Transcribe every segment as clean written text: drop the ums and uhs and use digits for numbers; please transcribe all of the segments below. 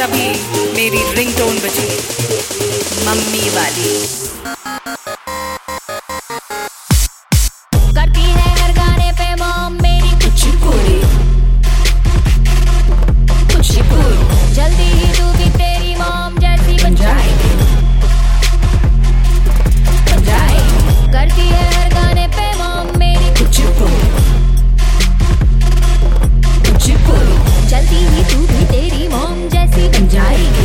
भी मेरी रिंगटोन बजी, मम्मी वाली। करती है हर गाने पे मॉम मेरी कुचिपुड़ी, कुचिपुड़ी। जल्दी ही तू भी तेरी मॉम जैसी बन जाएगी, बन जाएगी। करती है हर गाने पे मॉम मेरी कुचिपुड़ी, कुचिपुड़ी। जल्दी ही तू भी तेरी मॉम जैसी बन जाएगी,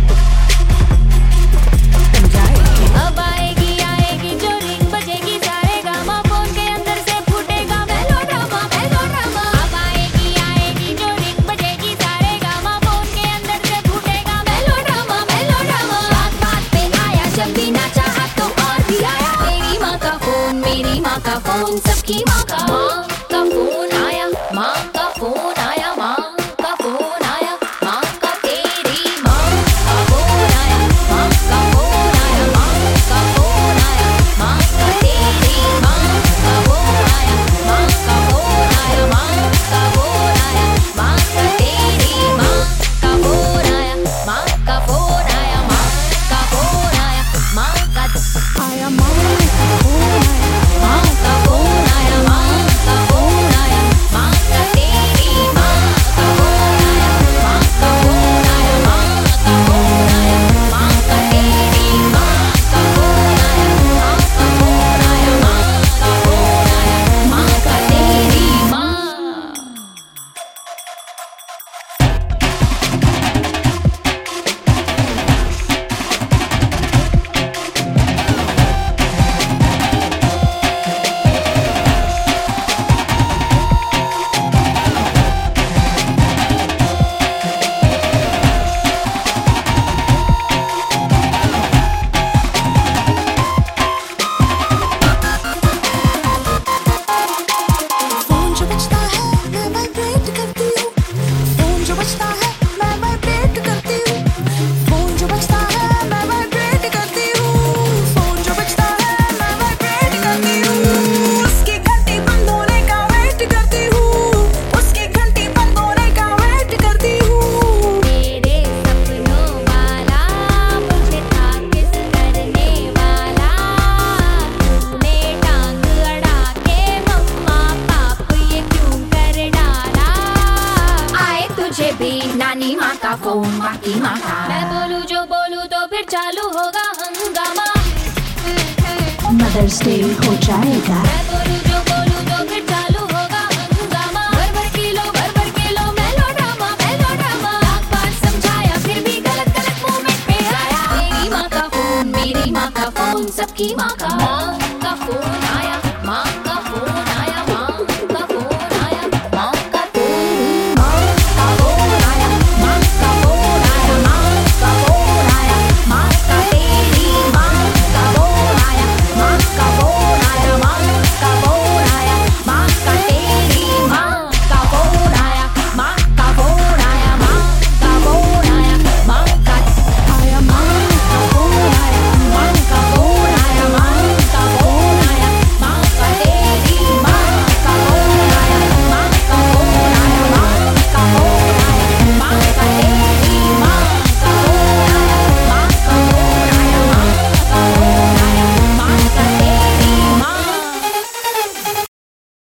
बन जाएगी। अब आएगी आएगी जो रिंग बजेगी, सारे गामा फोन के अंदर से फूटेगा मेलोड्रामा, मेलोड्रामा। अब आएगी आएगी जो रिंग बजेगी, सारे गामा फोन के अंदर से फूटेगा मेलोड्रामा, मेलोड्रामा। बात बात पे आया जब भी ना चाहा तो और भी आया, तेरी माँ का फोन मेरी माँ का फोन सबकी माँ का फोन आया, माँ का फोन आया, माँ का फोन आया, माँ का तेरी माँ का फोन आया, माँ का फोन आया, माँ का फोन आया, माँ का तेरी माँ का फोन आया, माँ का फोन आया, माँ का फोन आया, माँ का तेरी माँ का फोन आया, माँ का फोन आया, माँ का फोन आया, माँ का आया, माँ का फोन आया, माँ का फोन आया, माँ का फोन आया, माँ का तेरी माँ का फोन आया, माँ का फोन आया, माँ का फोन आया, माँ का तेरी माँ का फोन आया, माँ का फोन आया, माँ का फोन आया, माँ का तेरी माँ। फोन जो बजता है मैं वाइब्रेट करती हूँ, फोन जो बजता है मैं वाइब्रेट करती हूँ, फोन जो बजता है मैं वाइब्रेट करती हूँ, फोन जो बजता है मैं वाइब्रेट करती हूँ। उसकी घंटी बंद होने का वेट करती हूँ, उसकी घंटी बंद होने का वेट करती हूँ। तेरे सपनों वाला मुझे था किस करने वाला, तूने टांग अड़ा के मम्मा पाप ये क्यों कर डाला। आए तुझे भी नानी माँ का फोन माँ की माँ का, मैं बोलूँ जो बोलूँ तो फिर चालू होगा हंगामा, मदर्स डे हो जाएगा, मैं बोलूँ जो बोलूँ तो फिर चालू होगा हंगामा। भर भर किलो मेलोड्रामा, मेलोड्रामा। लाख बार समझाया फिर भी गलत गलत मोमेंट पे आया, तेरी माँ का फोन मेरी माँ का फोन सबकी माँ का फोन